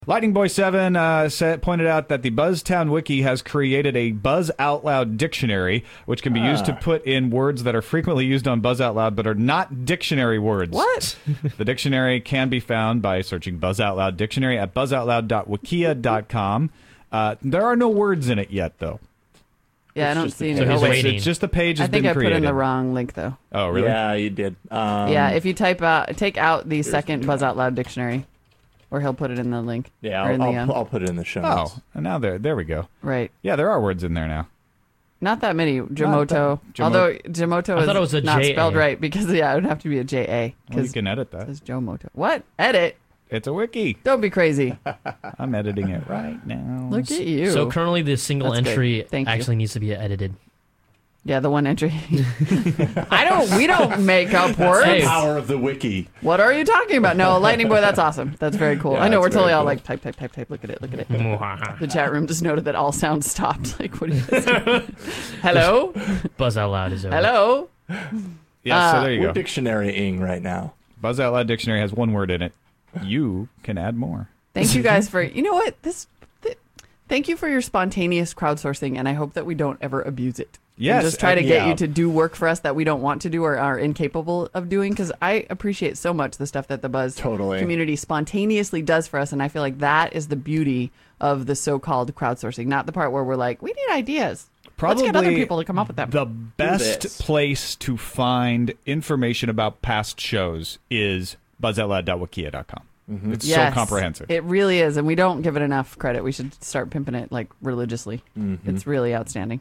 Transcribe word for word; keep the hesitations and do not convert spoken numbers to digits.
Lightning Boy seven uh, said, pointed out that the BuzzTown Wiki has created a Buzz Out Loud dictionary, which can be ah. used to put in words that are frequently used on Buzz Out Loud but are not dictionary words. What? The dictionary can be found by searching Buzz Out Loud Dictionary at buzz out loud dot wikia dot com. Uh, there are no words in it yet, though. Yeah, it's I don't see any. So oh, wait, it's just the page has I think been I created. put in the wrong link, though. Oh, really? Yeah, you did. Um, yeah, if you type out, take out the second Buzz Out Loud dictionary, or he'll put it in the link. Yeah, I'll, I'll, the, um, I'll put it in the show notes. Oh, and now there, there we go. Right. Yeah, there are words in there now. Not that many. Jamoto. That, Jamo- Although Jamoto I is thought it was a not J A. spelled right because yeah, it would have to be a J A. Well, you can edit that. It says Jomoto. What? Edit? It's a wiki. Don't be crazy. I'm editing it right now. Look at you. So currently the single That's entry Thank you. actually needs to be edited. Yeah, the one entry. I don't. We don't make up words. The power of the wiki. What are you talking about? No, Lightning Boy. That's awesome. That's very cool. Yeah, I know we're that's totally very all cool. like type, type, type, type. Look at it. Look at it. The chat room just noted that all sounds stopped. Like, what are you saying? Hello. Buzz Out Loud is over. Hello. Yeah, Uh, so there you We're go. dictionarying right now. Buzz Out Loud Dictionary has one word in it. You can add more. Thank you guys for. You know what? This. Th- thank you for your spontaneous crowdsourcing, and I hope that we don't ever abuse it. Yes, And just try to uh, get yeah. you to do work for us that we don't want to do or are incapable of doing, because I appreciate so much the stuff that the Buzz Totally. community spontaneously does for us, and I feel like that is the beauty of the so-called crowdsourcing, not the part where we're like, we need ideas. Probably Let's get other people to come up with them. The best this. place to find information about past shows is buzz out loud dot wikia dot com. Mm-hmm. It's Yes, so comprehensive. It really is, and we don't give it enough credit. We should start pimping it like religiously. Mm-hmm. It's really outstanding.